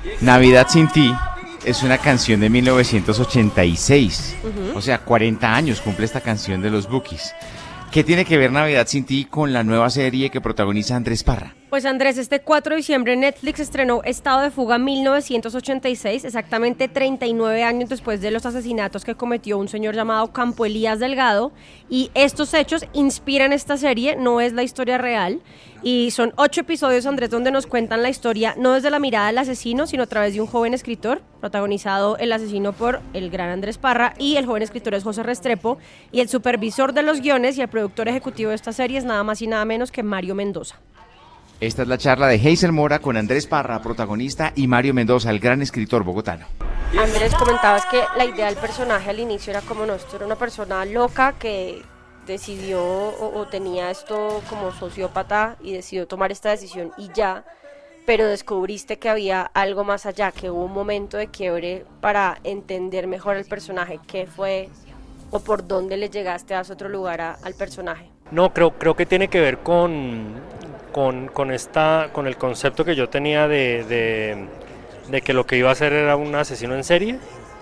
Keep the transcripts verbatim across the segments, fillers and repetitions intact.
Navidad sin ti es una canción de mil novecientos ochenta y seis, Ujú. o sea, cuarenta años cumple esta canción de los Bookies. ¿Qué tiene que ver Navidad sin ti con la nueva serie que protagoniza Andrés Parra? Pues Andrés, este cuatro de diciembre Netflix estrenó Estado de Fuga mil novecientos ochenta y seis, exactamente treinta y nueve años después de los asesinatos que cometió un señor llamado Campo Elías Delgado, y estos hechos inspiran esta serie, no es la historia real, y son ocho episodios, Andrés, donde nos cuentan la historia no desde la mirada del asesino, sino a través de un joven escritor, protagonizado el asesino por el gran Andrés Parra, y el joven escritor es José Restrepo, y el supervisor de los guiones y el productor ejecutivo de esta serie es nada más y nada menos que Mario Mendoza. Esta es la charla de Hazel Mora con Andrés Parra, protagonista, y Mario Mendoza, el gran escritor bogotano. Andrés, comentabas que la idea del personaje al inicio era como, no, esto era una persona loca que decidió o, o tenía esto como sociópata y decidió tomar esta decisión y ya, pero descubriste que había algo más allá, que hubo un momento de quiebre para entender mejor el personaje. ¿Qué fue o por dónde le llegaste a ese otro lugar a, al personaje? No, creo, creo que tiene que ver con, con, con, esta, con el concepto que yo tenía de, de, de que lo que iba a hacer era un asesino en serie,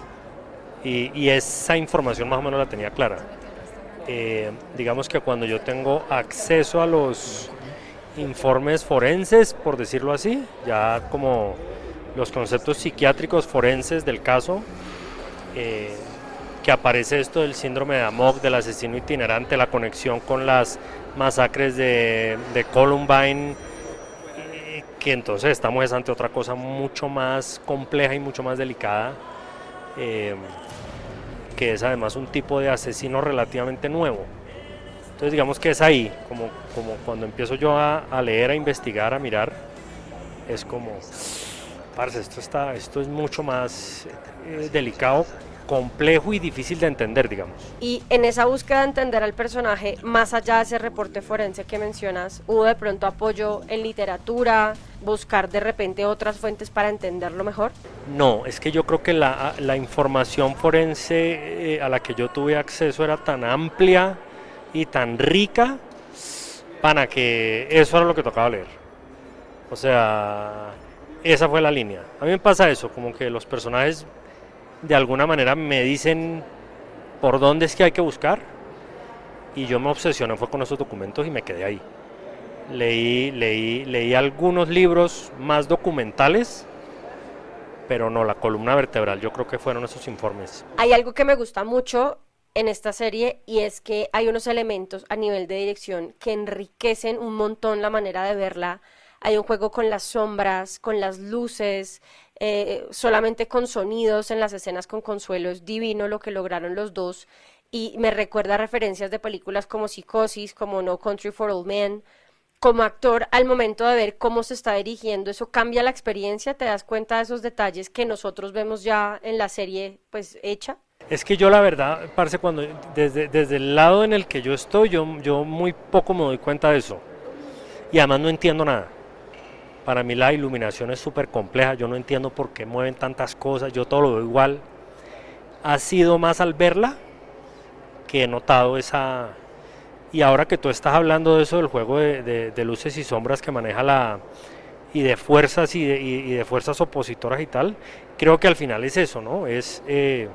y, y esa información más o menos la tenía clara. Eh, digamos que cuando yo tengo acceso a los informes forenses, por decirlo así, ya como los conceptos psiquiátricos forenses del caso, eh, que aparece esto del síndrome de Amok, del asesino itinerante, la conexión con las masacres de, de Columbine, eh, que entonces estamos ante otra cosa mucho más compleja y mucho más delicada, eh, que es además un tipo de asesino relativamente nuevo. Entonces digamos que es ahí, como, como cuando empiezo yo a, a leer, a investigar, a mirar, es como, parce, esto, está, esto es mucho más eh, delicado, complejo y difícil de entender, digamos. Y en esa búsqueda de entender al personaje, más allá de ese reporte forense que mencionas, ¿hubo de pronto apoyo en literatura, buscar de repente otras fuentes para entenderlo mejor? No, es que yo creo que la, la información forense eh, a la que yo tuve acceso era tan amplia y tan rica, para que eso era lo que tocaba leer. O sea, esa fue la línea. A mí me pasa eso, como que los personajes de alguna manera me dicen por dónde es que hay que buscar, y yo me obsesioné fue con esos documentos y me quedé ahí. Leí, leí, leí algunos libros más documentales, pero no, la columna vertebral yo creo que fueron esos informes. Hay algo que me gusta mucho en esta serie, y es que hay unos elementos a nivel de dirección que enriquecen un montón la manera de verla. Hay un juego con las sombras, con las luces, eh, solamente con sonidos en las escenas con Consuelo. Es divino lo que lograron los dos, y me recuerda referencias de películas como Psicosis, como No Country for Old Men. Como actor, al momento de ver cómo se está dirigiendo, eso cambia la experiencia, te das cuenta de esos detalles que nosotros vemos ya en la serie pues hecha. Es que yo la verdad, parce, cuando desde, desde el lado en el que yo estoy, yo, yo muy poco me doy cuenta de eso, y además no entiendo nada. Para mí la iluminación es súper compleja, yo no entiendo por qué mueven tantas cosas, yo todo lo veo igual. Ha sido más al verla que he notado esa... Y ahora que tú estás hablando de eso, del juego de, de, de luces y sombras que maneja la... y de fuerzas y de, y, y de fuerzas opositoras y tal, creo que al final es eso, ¿no? Es, eh,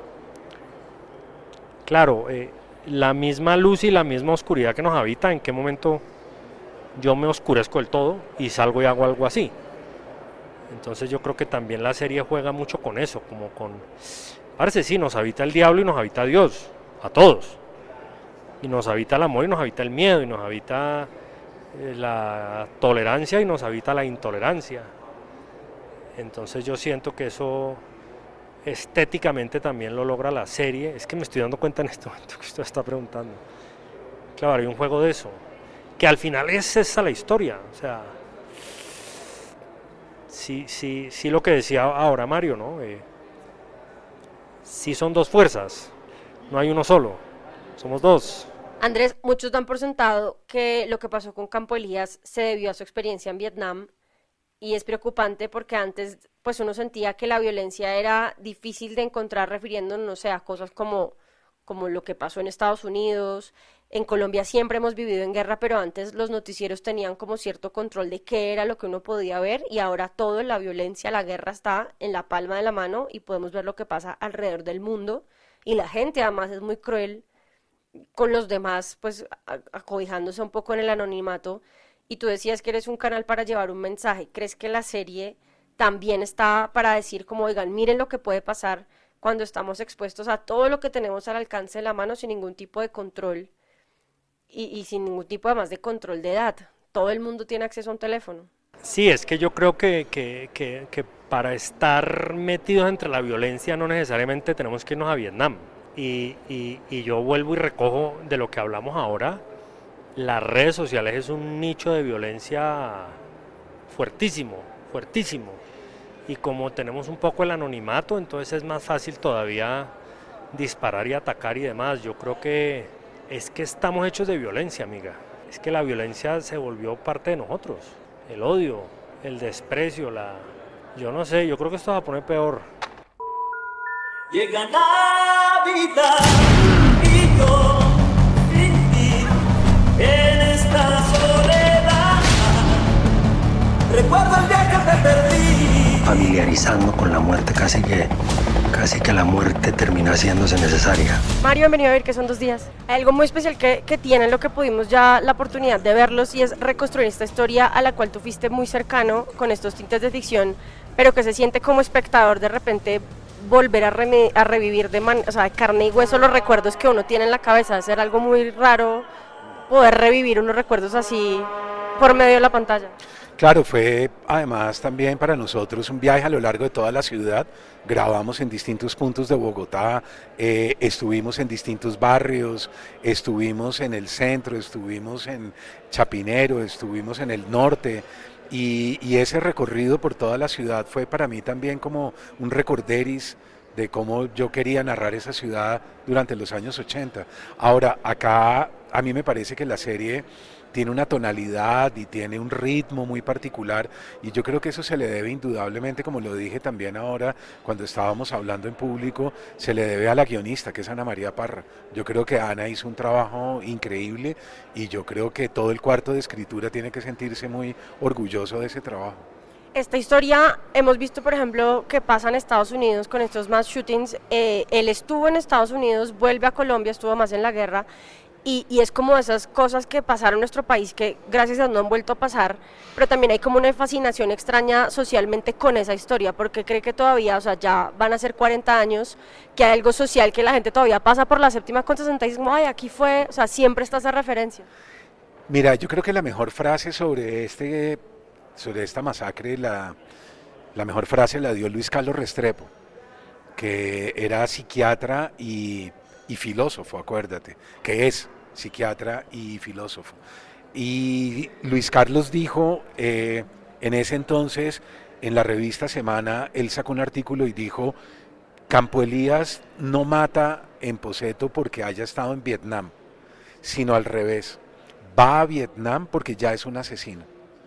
claro, eh, la misma luz y la misma oscuridad que nos habita, en qué momento yo me oscurezco del todo y salgo y hago algo así. Entonces yo creo que también la serie juega mucho con eso, como con, parece sí, nos habita el diablo y nos habita Dios, a todos, y nos habita el amor y nos habita el miedo, y nos habita eh, la tolerancia y nos habita la intolerancia. Entonces yo siento que eso estéticamente también lo logra la serie. Es que me estoy dando cuenta en este momento que usted está preguntando. Claro, hay un juego de eso, que al final es esa la historia. O sea, sí, sí, sí, lo que decía ahora Mario, ¿no? Eh, sí son dos fuerzas, no hay uno solo, somos dos. Andrés, muchos dan por sentado que lo que pasó con Campo Elías se debió a su experiencia en Vietnam, y es preocupante porque antes pues uno sentía que la violencia era difícil de encontrar refiriéndonos, no sé, a cosas como, como lo que pasó en Estados Unidos, En Colombia siempre hemos vivido en guerra, pero antes los noticieros tenían como cierto control de qué era lo que uno podía ver y ahora todo, la violencia, la guerra está en la palma de la mano y podemos ver lo que pasa alrededor del mundo y la gente además es muy cruel con los demás, pues acobijándose un poco en el anonimato. Y tú decías que eres un canal para llevar un mensaje. ¿Crees que la serie también está para decir como, oigan, miren lo que puede pasar cuando estamos expuestos a todo lo que tenemos al alcance de la mano sin ningún tipo de control? Y, y sin ningún tipo además de control de edad. Todo el mundo tiene acceso a un teléfono. Sí, es que yo creo que, que, que, que para estar metidos entre la violencia no necesariamente tenemos que irnos a Vietnam. Y, y, y yo vuelvo y recojo de lo que hablamos ahora, las redes sociales es un nicho de violencia fuertísimo, fuertísimo. Y como tenemos un poco el anonimato, entonces es más fácil todavía disparar y atacar y demás. Yo creo que es que estamos hechos de violencia, amiga. Es que la violencia se volvió parte de nosotros. El odio, el desprecio, la... Yo no sé, yo creo que esto va a poner peor. Llega Navidad y yo sin ti en esta soledad. Recuerdo el día que te perdí. Familiarizando con la muerte, casi que, casi que la muerte termina haciéndose necesaria. Mario, bienvenido a ver que son dos días. Hay algo muy especial que, que tienen, lo que pudimos ya la oportunidad de verlos, y es reconstruir esta historia a la cual tú fuiste muy cercano con estos tintes de ficción, pero que se siente como espectador de repente volver a, re, a revivir de, man, o sea, de carne y hueso los recuerdos que uno tiene en la cabeza. De ser algo muy raro poder revivir unos recuerdos así por medio de la pantalla. Claro, fue además también para nosotros un viaje a lo largo de toda la ciudad. Grabamos en distintos puntos de Bogotá, eh, estuvimos en distintos barrios, estuvimos en el centro, estuvimos en Chapinero, estuvimos en el norte. Y, y ese recorrido por toda la ciudad fue para mí también como un recorderis de cómo yo quería narrar esa ciudad durante los años ochenta. Ahora, acá a mí me parece que la serie tiene una tonalidad y tiene un ritmo muy particular, y yo creo que eso se le debe indudablemente, como lo dije también ahora cuando estábamos hablando en público, se le debe a la guionista, que es Ana María Parra. Yo creo que Ana hizo un trabajo increíble y yo creo que todo el cuarto de escritura tiene que sentirse muy orgulloso de ese trabajo. Esta historia, hemos visto por ejemplo que pasa en Estados Unidos con estos mass shootings. Eh, él estuvo en Estados Unidos, vuelve a Colombia, estuvo más en la guerra. Y, y es como esas cosas que pasaron en nuestro país que gracias a Dios no han vuelto a pasar, pero también hay como una fascinación extraña socialmente con esa historia, porque cree que todavía, o sea, ya van a ser cuarenta años, que hay algo social, que la gente todavía pasa por la séptima con sesenta y dice como, ay, aquí fue, o sea, siempre está esa referencia. Mira, yo creo que la mejor frase sobre, este, sobre esta masacre, la, la mejor frase la dio Luis Carlos Restrepo, que era psiquiatra y... y filósofo, acuérdate, que es psiquiatra y filósofo. Y Luis Carlos dijo, eh, en ese entonces, en la revista Semana, él sacó un artículo y dijo, Campo Elías no mata en Poseto porque haya estado en Vietnam, sino al revés, va a Vietnam porque ya es un asesino.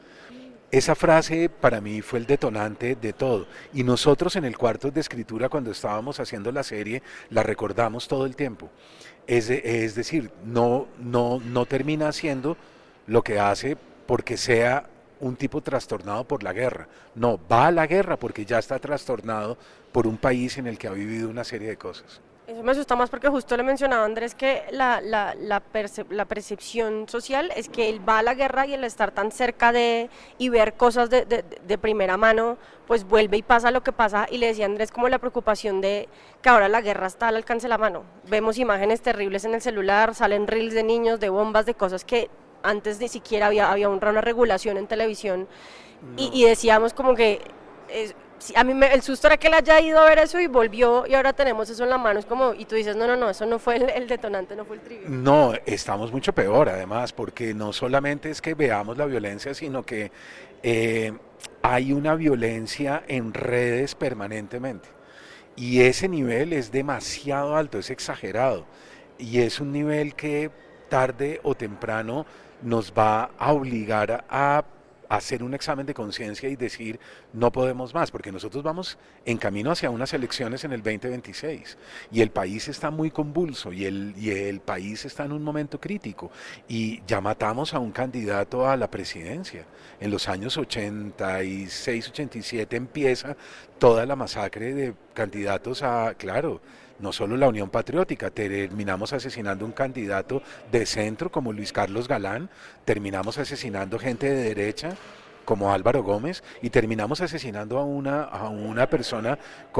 Esa frase para mí fue el detonante de todo, y nosotros en el cuarto de escritura cuando estábamos haciendo la serie la recordamos todo el tiempo. Es, de, es decir, no, no, no termina haciendo lo que hace porque sea un tipo trastornado por la guerra, no, va a la guerra porque ya está trastornado por un país en el que ha vivido una serie de cosas. Eso me asusta más porque justo le mencionaba Andrés que la, la, la, percep la percepción social es que él va a la guerra y el estar tan cerca de y ver cosas de, de, de primera mano, pues vuelve y pasa lo que pasa. Y le decía a Andrés como la preocupación de que ahora la guerra está al alcance de la mano. Vemos imágenes terribles en el celular, salen reels de niños, de bombas, de cosas que antes ni siquiera había, había una regulación en televisión. No. Y, y decíamos como que... Es, a mí me, el susto era que él haya ido a ver eso y volvió y ahora tenemos eso en la mano, es como, y tú dices, no, no, no, eso no fue el, el detonante, no fue el trigger. No, estamos mucho peor además, porque no solamente es que veamos la violencia, sino que eh, hay una violencia en redes permanentemente, y ese nivel es demasiado alto, es exagerado, y es un nivel que tarde o temprano nos va a obligar a, hacer un examen de conciencia y decir no podemos más, porque nosotros vamos en camino hacia unas elecciones en el veinte veintiséis y el país está muy convulso y el, y el país está en un momento crítico y ya matamos a un candidato a la presidencia. En los años ochenta y seis, ochenta y siete empieza toda la masacre de candidatos a, claro, no solo la Unión Patriótica, terminamos asesinando un candidato de centro como Luis Carlos Galán, terminamos asesinando gente de derecha como Álvaro Gómez y terminamos asesinando a una, a una persona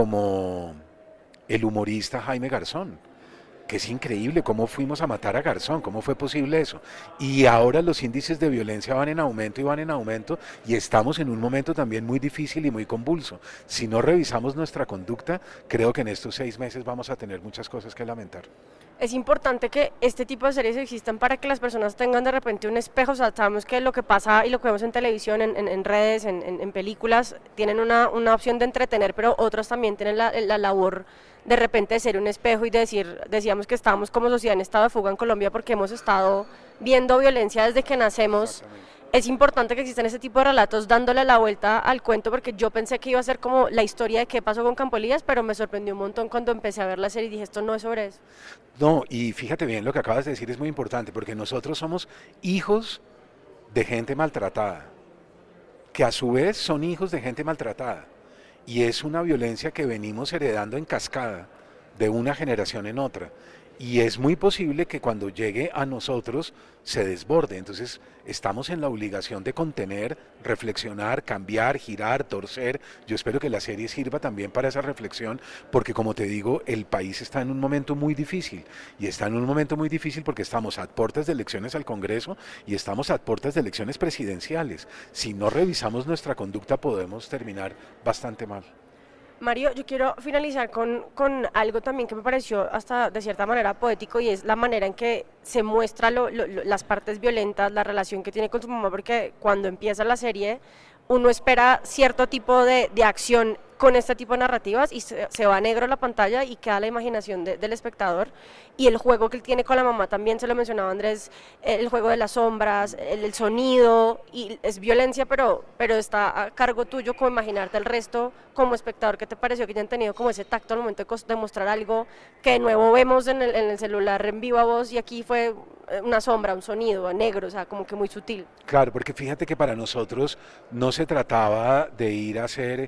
como el humorista Jaime Garzón, que es increíble cómo fuimos a matar a Garzón, cómo fue posible eso. Y ahora los índices de violencia van en aumento y van en aumento y estamos en un momento también muy difícil y muy convulso. Si no revisamos nuestra conducta, creo que en estos seis meses vamos a tener muchas cosas que lamentar. Es importante que este tipo de series existan para que las personas tengan de repente un espejo. O sea, sabemos que lo que pasa y lo que vemos en televisión, en, en, en redes, en, en, en películas, tienen una, una opción de entretener, pero otras también tienen la, la labor de repente de ser un espejo y de decir, decíamos que estábamos como sociedad en estado de fuga en Colombia porque hemos estado viendo violencia desde que nacemos. Es importante que existan ese tipo de relatos dándole la vuelta al cuento, porque yo pensé que iba a ser como la historia de qué pasó con Campo Elías, pero me sorprendió un montón cuando empecé a ver la serie y dije, esto no es sobre eso. No, y fíjate bien, lo que acabas de decir es muy importante, porque nosotros somos hijos de gente maltratada, que a su vez son hijos de gente maltratada, y es una violencia que venimos heredando en cascada, de una generación en otra. Y es muy posible que cuando llegue a nosotros se desborde. Entonces estamos en la obligación de contener, reflexionar, cambiar, girar, torcer. Yo espero que la serie sirva también para esa reflexión, porque como te digo, el país está en un momento muy difícil. Y está en un momento muy difícil porque estamos a puertas de elecciones al Congreso y estamos a puertas de elecciones presidenciales. Si no revisamos nuestra conducta podemos terminar bastante mal. Mario, yo quiero finalizar con, con algo también que me pareció hasta de cierta manera poético, y es la manera en que se muestra lo, lo, las partes violentas, la relación que tiene con su mamá, porque cuando empieza la serie uno espera cierto tipo de, de acción con este tipo de narrativas y se, se va a negro la pantalla y queda la imaginación de, del espectador, y el juego que él tiene con la mamá también, se lo mencionaba Andrés, el juego de las sombras, el, el sonido, y es violencia, pero, pero está a cargo tuyo como imaginarte el resto como espectador. ¿Qué te pareció que hayan tenido como ese tacto al momento de, de mostrar algo que de nuevo vemos en el, en el celular en viva voz, y aquí fue una sombra, un sonido negro, o sea, como que muy sutil? Claro, porque fíjate que para nosotros no se trataba de ir a hacer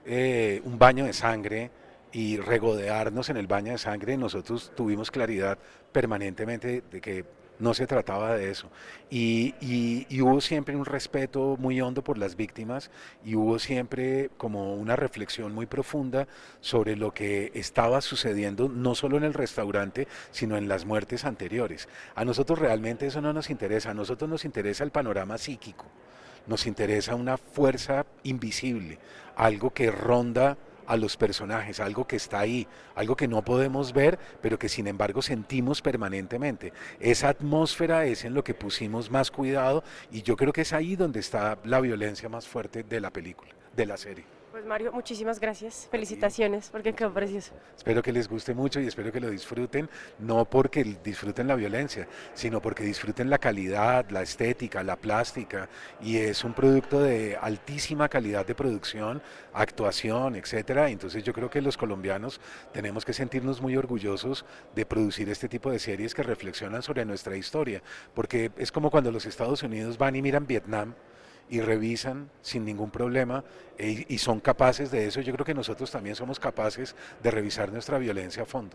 eh, un baño de sangre y regodearnos en el baño de sangre. Nosotros tuvimos claridad permanentemente de que no se trataba de eso. Y, y, y hubo siempre un respeto muy hondo por las víctimas, y hubo siempre como una reflexión muy profunda sobre lo que estaba sucediendo, no solo en el restaurante, sino en las muertes anteriores. A nosotros realmente eso no nos interesa, a nosotros nos interesa el panorama psíquico, nos interesa una fuerza invisible, algo que ronda a los personajes, algo que está ahí, algo que no podemos ver, pero que sin embargo sentimos permanentemente. Esa atmósfera es en lo que pusimos más cuidado, y yo creo que es ahí donde está la violencia más fuerte de la película, de la serie. Pues Mario, muchísimas gracias, felicitaciones, porque quedó precioso. Espero que les guste mucho y espero que lo disfruten, no porque disfruten la violencia, sino porque disfruten la calidad, la estética, la plástica, y es un producto de altísima calidad de producción, actuación, etcétera. Entonces yo creo que los colombianos tenemos que sentirnos muy orgullosos de producir este tipo de series que reflexionan sobre nuestra historia, porque es como cuando los Estados Unidos van y miran Vietnam y revisan sin ningún problema, e, y son capaces de eso. Yo creo que nosotros también somos capaces de revisar nuestra violencia a fondo.